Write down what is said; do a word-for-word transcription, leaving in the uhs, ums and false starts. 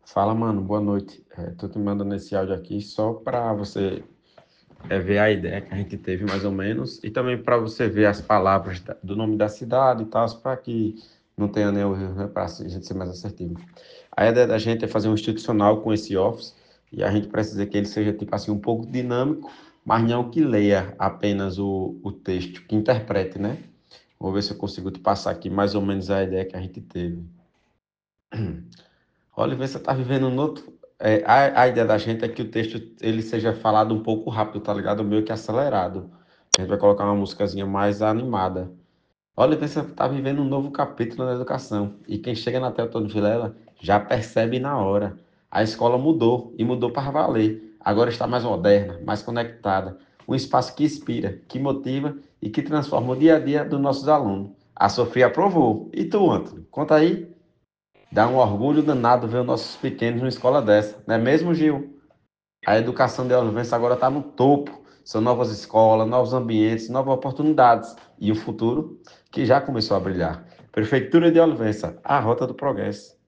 Fala, mano, boa noite. É, tô te mandando esse áudio aqui só para você é, ver a ideia que a gente teve, mais ou menos, e também para você ver as palavras da- do nome da cidade e tal, para que não tenha nenhum erro, né, para a gente ser mais assertivo. A ideia da gente é fazer um institucional com esse Office, e a gente precisa que ele seja, tipo assim, um pouco dinâmico, mas não que leia apenas o, o texto, que interprete, né? Vou ver se eu consigo te passar aqui mais ou menos a ideia que a gente teve. Olha, você está vivendo um outro. É, a, a ideia da gente é que o texto ele seja falado um pouco rápido, tá ligado? Meio que acelerado. A gente vai colocar uma musicazinha mais animada. Olha, você está vivendo um novo capítulo na educação. E quem chega na Teotônio Vilela já percebe na hora. A escola mudou e mudou para valer. Agora está mais moderna, mais conectada. Um espaço que inspira, que motiva e que transforma o dia a dia dos nossos alunos. A Sofia aprovou. E tu, Antônio? Conta aí. Dá um orgulho danado ver os nossos pequenos numa escola dessa, não é mesmo, Gil? A educação de Olivença agora está no topo. São novas escolas, novos ambientes, novas oportunidades. E o futuro que já começou a brilhar. Prefeitura de Olivença, a rota do progresso.